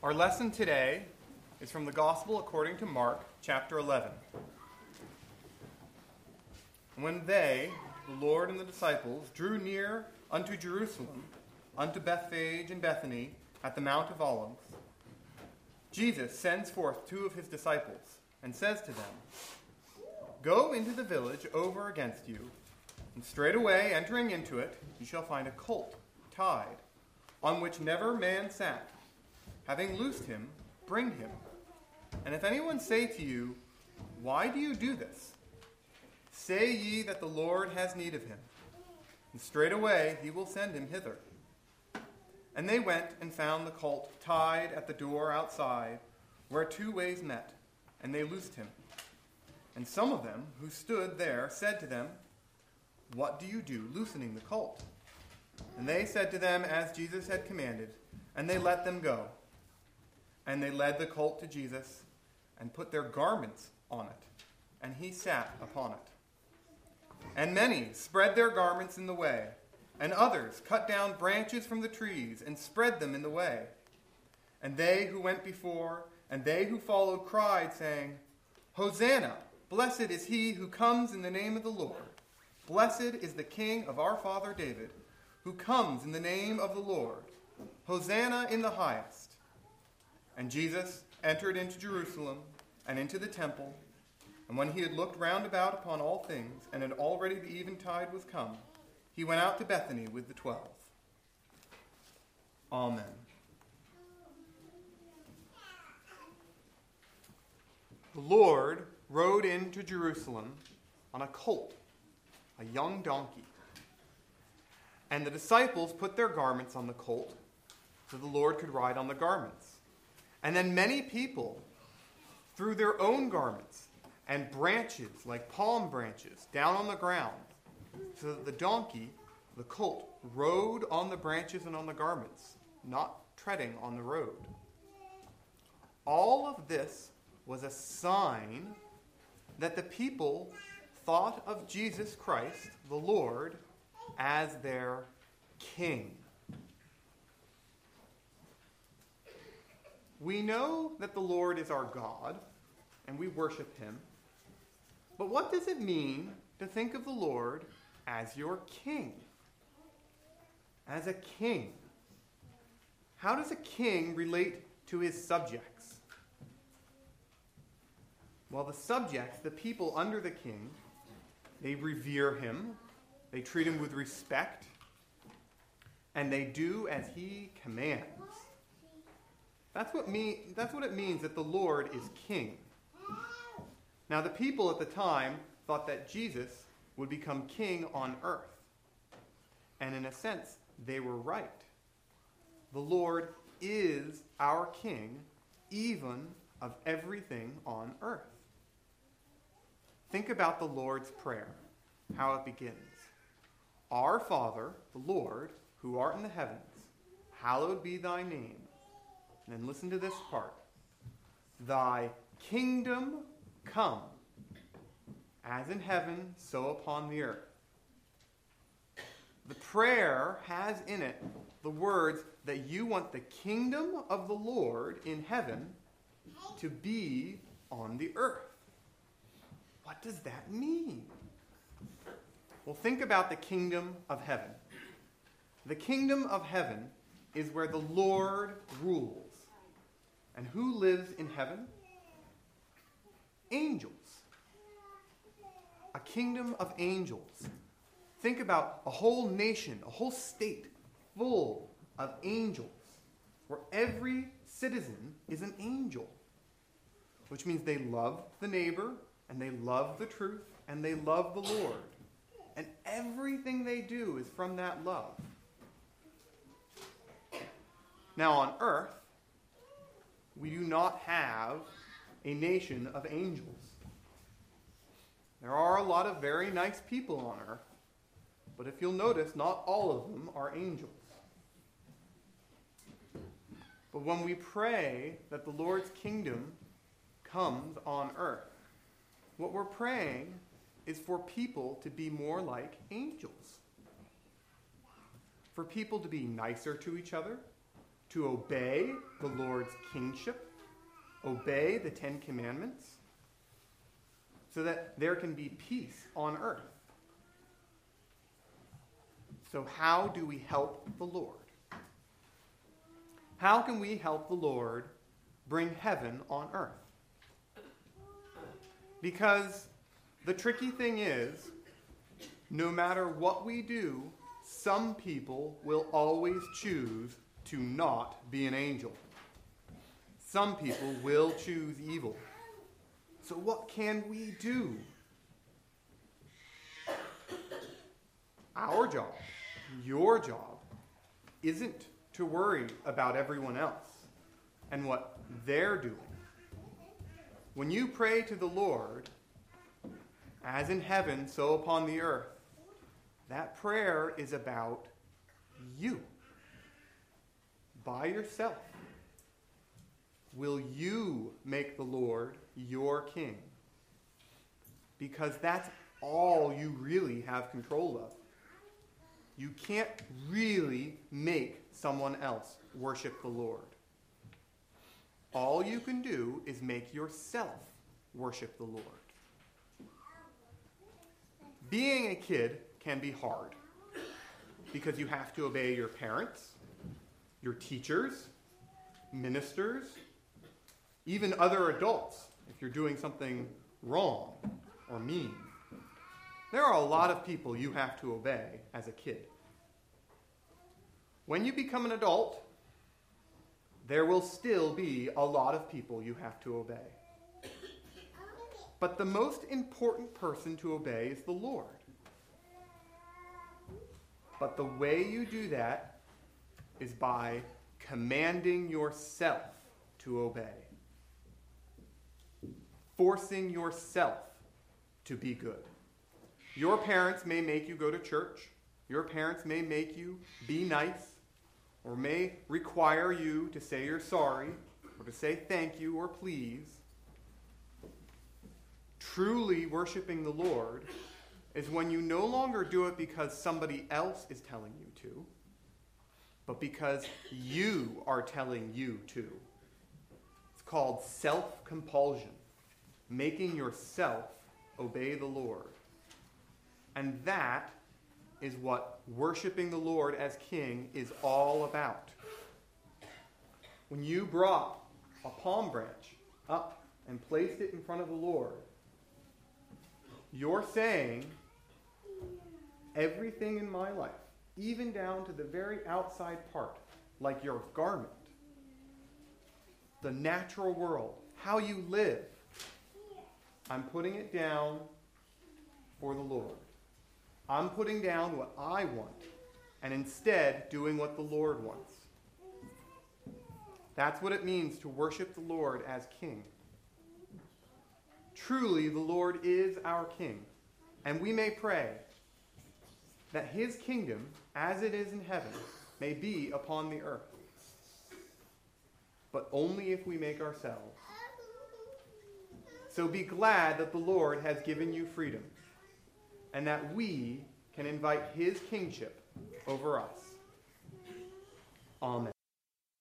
Our lesson today is from the Gospel according to Mark, chapter 11. When they, the Lord and the disciples, drew near unto Jerusalem, unto Bethphage and Bethany, at the Mount of Olives, Jesus sends forth two of his disciples, and says to them, Go into the village over against you, and straightway entering into it, you shall find a colt tied, on which never man sat. Having loosed him, bring him. And if anyone say to you, Why do you do this? Say ye that the Lord has need of him, and straightway he will send him hither. And they went and found the colt tied at the door outside, where two ways met, and they loosed him. And some of them who stood there said to them, What do you do, loosening the colt? And they said to them as Jesus had commanded, and they let them go. And they led the colt to Jesus, and put their garments on it, and he sat upon it. And many spread their garments in the way, and others cut down branches from the trees, and spread them in the way. And they who went before, and they who followed, cried, saying, Hosanna! Blessed is he who comes in the name of the Lord. Blessed is the King of our father David, who comes in the name of the Lord. Hosanna in the highest. And Jesus entered into Jerusalem and into the temple, and when he had looked round about upon all things, and had already the eventide was come, he went out to Bethany with the 12. Amen. The Lord rode into Jerusalem on a colt, a young donkey. And the disciples put their garments on the colt, so the Lord could ride on the garments. And then many people threw their own garments and branches, like palm branches, down on the ground, so that the donkey, the colt, rode on the branches and on the garments, not treading on the road. All of this was a sign that the people thought of Jesus Christ, the Lord, as their king. We know that the Lord is our God, and we worship him. But what does it mean to think of the Lord as your king? As a king. How does a king relate to his subjects? Well, the subjects, the people under the king, they revere him, they treat him with respect, and they do as he commands. That's what it means that the Lord is king. Now, the people at the time thought that Jesus would become king on earth. And in a sense, they were right. The Lord is our king, even of everything on earth. Think about the Lord's Prayer, how it begins. Our Father, the Lord, who art in the heavens, hallowed be thy name. And then listen to this part. Thy kingdom come, as in heaven, so upon the earth. The prayer has in it the words that you want the kingdom of the Lord in heaven to be on the earth. What does that mean? Well, think about the kingdom of heaven. The kingdom of heaven is where the Lord rules. And who lives in heaven? Angels. A kingdom of angels. Think about a whole nation, a whole state full of angels, where every citizen is an angel, which means they love the neighbor, and they love the truth, and they love the Lord. And everything they do is from that love. Now on earth, we do not have a nation of angels. There are a lot of very nice people on earth, but if you'll notice, not all of them are angels. But when we pray that the Lord's kingdom comes on earth, what we're praying is for people to be more like angels. For people to be nicer to each other, to obey the Lord's kingship, obey the Ten Commandments, so that there can be peace on earth. So how do we help the Lord? How can we help the Lord bring heaven on earth? Because the tricky thing is, no matter what we do, some people will always choose to not be an angel. Some people will choose evil. So what can we do? Our job, your job, isn't to worry about everyone else and what they're doing. When you pray to the Lord, as in heaven, so upon the earth, that prayer is about you. By yourself. Will you make the Lord your king? Because that's all you really have control of. You can't really make someone else worship the Lord. All you can do is make yourself worship the Lord. Being a kid can be hard because you have to obey your parents, your teachers, ministers, even other adults if you're doing something wrong or mean. There are a lot of people you have to obey as a kid. When you become an adult, there will still be a lot of people you have to obey. But the most important person to obey is the Lord. But the way you do that is by commanding yourself to obey. Forcing yourself to be good. Your parents may make you go to church. Your parents may make you be nice, or may require you to say you're sorry, or to say thank you or please. Truly worshiping the Lord is when you no longer do it because somebody else is telling you to, but because you are telling you to. It's called self-compulsion, making yourself obey the Lord. And that is what worshiping the Lord as King is all about. When you brought a palm branch up and placed it in front of the Lord, you're saying, everything in my life, even down to the very outside part, like your garment, the natural world, how you live, I'm putting it down for the Lord. I'm putting down what I want and instead doing what the Lord wants. That's what it means to worship the Lord as King. Truly, the Lord is our King, and we may pray that his kingdom, as it is in heaven, may be upon the earth. But only if we make ourselves. So be glad that the Lord has given you freedom, and that we can invite his kingship over us. Amen.